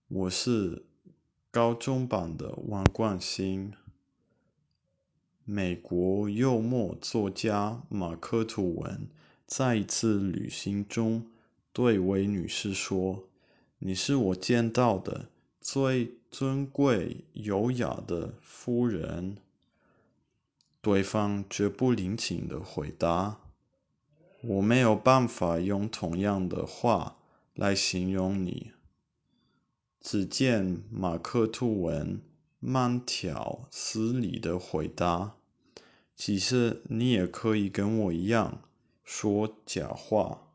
我是高中版的王冠星。美国幽默作家马克·吐温在一次旅行中对一位女士说：“你是我见到的最尊贵优雅的夫人。”对方绝不领情地回答：“我没有办法用同样的话来形容你。”只见马克·吐温慢条斯理地回答：“其实你也可以跟我一样说假话。”